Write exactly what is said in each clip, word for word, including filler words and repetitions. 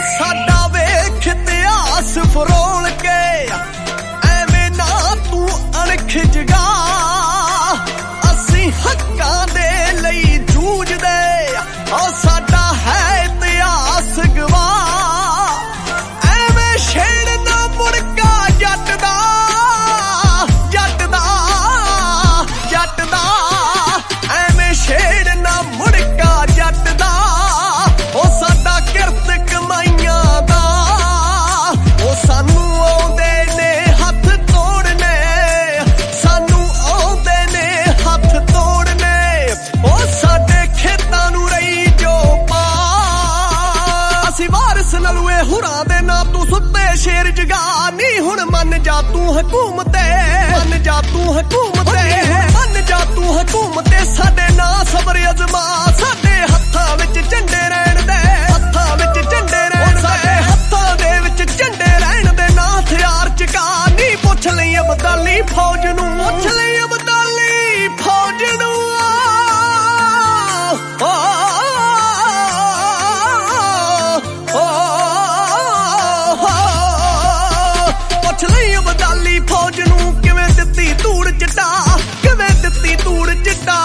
ਸਾਡਾ ਵੇਖ ਇਤਿਹਾਸ ਫਰੋਲ ਕੇ ਐਵੇਂ ਨਾ ਤੂੰ ਅਣਖ ਜਗਾ ਅਸੀਂ ਹੱਕਾਂ ਦੇ ਲਈ ਜੂਝਦੇ ਉਹ ਸਾਡਾ ਹੈ ਇਤਿਹਾਸ ਗਵਾਹ ਐਵੇਂ ਛੇੜਨਾ ਮੁੜਕਾ ਜੱਟ ਦਾ ਜੱਟ ਦਾ ਜੱਟ ਦਾ ਐਵੇਂ ਛੇੜਨਾ ਮੁੜਕਾ ਜੱਟ ਦਾ ਉਹ ਸਾਡਾ ਕਿਰਤ ਕਮਾਈਆਂ ਦਾ ਉਹ ਸਾਨੂੰ ਆਉਂਦੇ ਨੇ ਹੱਥ ਤੋੜਨੇ ਸਾਨੂੰ ਆਉਂਦੇ ਨੇ ਹੱਥ ਤੋੜਨੇ ਉਹ ਸਾਡੇ ਖੇਤਾਂ ਨੂੰ ਰਹੀ ਜੋ ਪਾ ਅਸੀਂ ਵਾਰਿਸ ਨਲੂਏ ਹੁਰਾਂ ਦੇ ਨਾਂ ਤੂੰ ਸੁੱਤੇ ਸ਼ੇਰ ਜਗਾ ਨੀ ਹੁਣ ਮੰਨ ਜਾ ਤੂੰ ਹਕੂਮਤ ਮੰਨ ਜਾ ਤੂੰ ਹਕੂਮਤ ਮੰਨ ਜਾ ਤੂੰ ਹਕੂਮਤ ਸਾਡੇ ਨਾਂ ਸਬਰ ਅਜ਼ਮਾ ਸਾਡੇ ਹੱਥਾਂ ਵਿੱਚ ਝੰਡੇ ਰਹਿਣ ਦੇ ਹੱਥਾਂ ਵਿੱਚ ਝੰਡੇ ਰਹਿਣ ਸਾਡੇ ਹੱਥਾਂ ਦੇ ਵਿੱਚ ਝੰਡੇ ਰਹਿਣ ਦੇ ਨਾ ਹਥਿਆਰ ਚਕਾ ਨੀ ਪੁੱਛ ਲਈ ਅਬਦਾਲੀ ਫੌਜ ਨੂੰ ਪੁੱਛ ਲਈ ਅਬਦਾਲੀ ਫੌਜ ਨੂੰ ਪੁੱਛ ਲਈ ਅਬਦਾਲੀ ਫੌਜ ਨੂੰ ਕਿਵੇਂ ਦਿੱਤੀ ਧੂੜ ਚਿੱਟਾ ਕਿਵੇਂ ਦਿੱਤੀ ਧੂੜ ਚਿੱਟਾ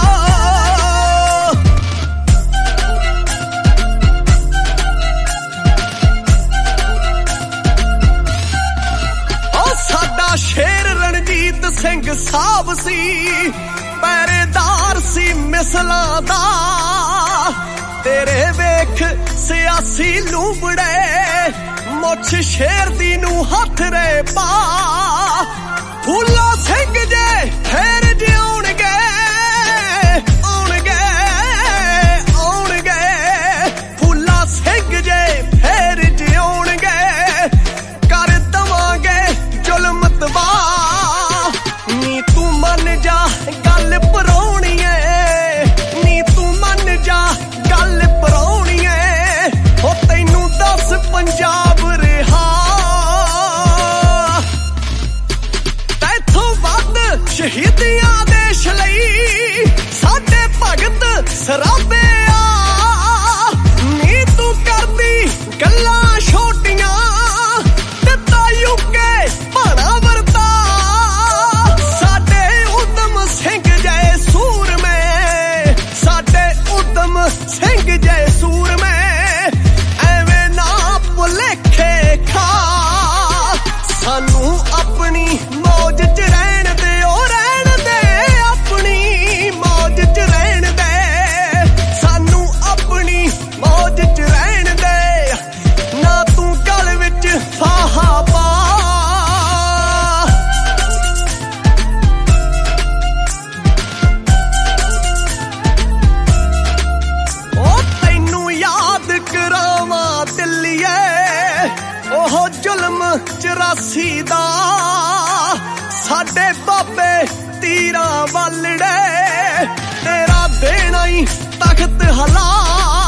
ਸ਼ੇਰ ਰਣਜੀਤ ਸਿੰਘ ਸਾਹਿਬ ਸੀ ਪਹਿਰੇਦਾਰ ਸੀ ਮਿਸਲਾਂ ਦਾ ਤੇਰੇ ਵੇਖ ਸਿਆਸੀ ਲੂੰਬੜੇ ਮੁੱਛ ਸ਼ੇਰ ਦੀ ਨੂੰ ਹੱਥ ਰੇ ਪਾ ਫੂਲਾ ਸਿੰਘ ਜੇ ਫੇਰ ਜਿਉਣਗੇ ਆਉਣਗੇ ਆਉਣਗੇ ਫੂਲਾ ਸਿੰਘ ਜੇ ਫੇਰ ਜਿਉਣਗੇ ਕਰ ਦਵਾਂਗੇ ਜ਼ੁਲਮ ਤਬਾਹ ਨੀ ਤੂੰ ਮੰਨ ਜਾ ਗੱਲ ਪਰਾਉਣੀ ਏ ਨੀ ਤੂੰ ਮੰਨ ਜਾ ਗੱਲ ਪਰਾਉਣੀ ਏ ਉਹ ਤੈਨੂੰ ਦੱਸ ਪੰਜਾਬ ਰਿਹਾ ਤੈਥੋਂ ਵੱਧ ਸ਼ਹੀਦੀਆਂ ਦੇਸ਼ ਲਈ ਸਾਡੇ ਭਗਤ ਸਰਾਬੇ ਆ ਨੀ ਤੂੰ ਕਰਦੀ ਗੱਲਾਂ ਛੋਟੀਆਂ ਦਿੱਤਾ ਯੂਕੇ ਭਾਣਾ ਵਰਤਾ ਸਾਡੇ ਉਦਮ ਸਿੰਘ ਜੈ ਸੂਰਮੇ ਸਾਡੇ ਉਦਮ ਸਿੰਘ ਜੈ ਸੂਰਮੇ ਐਵੇਂ ਨਾ ਭੁਲੇਖੇ ਖਾ ਸਾਨੂੰ ਆਪਣੀ ਮੌਜ ਚ ਰਹਿਣ ਦੇ ਉਹ ਰਹਿਣ ਦੇ ਆਪਣੀ ਮੌਜ ਚ ਰਹਿਣ ਦੇ ਸਾਨੂੰ ਆਪਣੀ ਮੌਜ ਚ ਰਹਿਣ ਦੇ ਨਾ ਤੂੰ ਗਲ ਵਿੱਚ ਫਾਹਾ ਪਾ ਉਹ ਤੈਨੂੰ ਯਾਦ ਕਰਾਵਾਂ ਦਿੱਲੀਏ ਉਹ ਜ਼ੁਲਮ ਚੁਰਾਸੀ ਦਾ ਸਾਡੇ ਬਾਬੇ ਤੀਰਾਂ ਵਾਲੜੇ ਤੇਰਾ ਦੇਣਾ ਹੀ ਤਖਤ ਹਲਾ